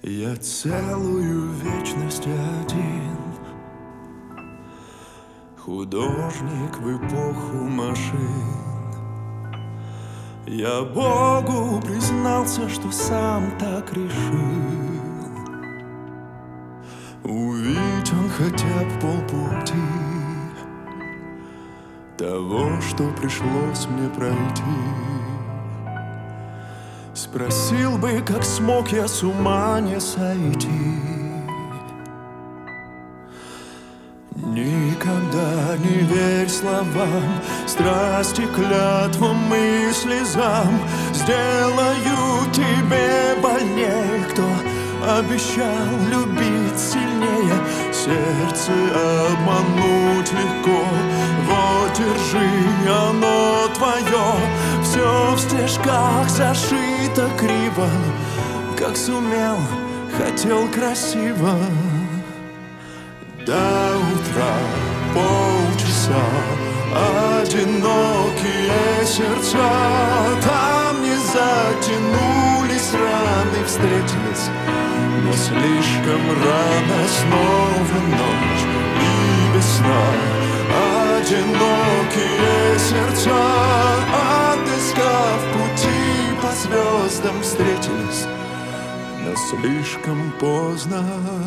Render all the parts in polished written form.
Я целую вечность один, художник в эпоху машин. Я Богу признался, что сам так решил. Увидеть он хотя бы полпути того, что пришлось мне пройти. Спросил бы, как смог я с ума не сойти. Никогда не верь словам, страсти, клятвам и слезам. Сделают тебе больнее, кто обещал любить сильнее. Сердце обмануть легко, вот держи, оно твое. Все в стежках зашито криво, как сумел, хотел красиво. До утра полчаса, одинокие сердца. Там не затянулись раны, встретились, но слишком рано. Снова ночь и без сна. Одинокие сердца, отыскав пути по звездам, встретились, но слишком поздно.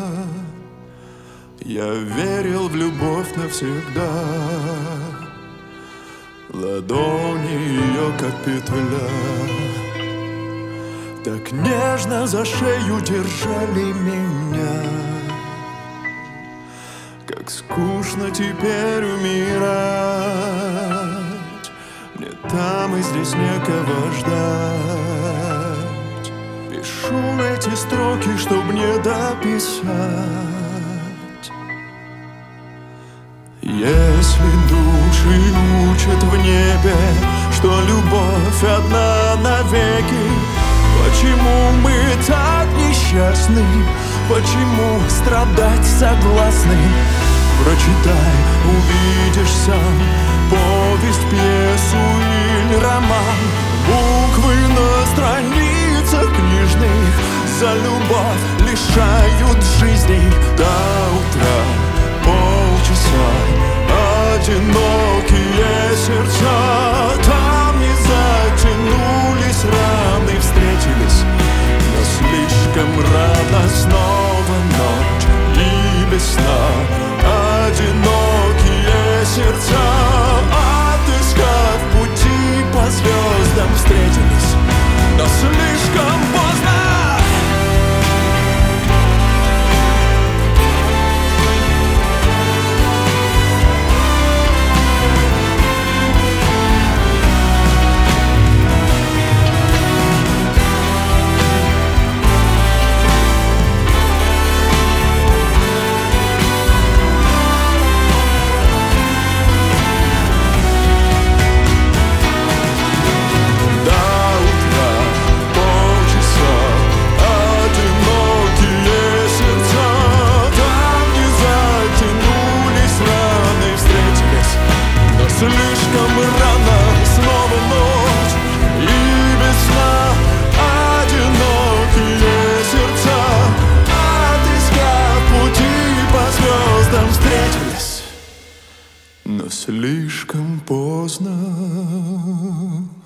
Я верил в любовь навсегда. Ладони ее, как петля, так нежно за шею держали меня. Как скучно теперь умирать. Мне там и здесь некого ждать. Пишу эти строки, чтоб не дописать. Если души учат в небе, что любовь одна навеки, почему мы так несчастны? Почему страдать согласны? Прочитай, увидишь сам повесть, пьесу или роман. Буквы на страницах книжных за любовь лишают жизней. До утра полчаса, одинокие сердца. Там не затянулись раны, встретились, но слишком рано. Снова ночь и без сна. Одинокие сердца, отыскав пути по звездам, встретились, но слишком поздно. Слишком рано, снова ночь и без сна. Одинокие сердца, отыскав пути по звездам, встретились, но слишком поздно.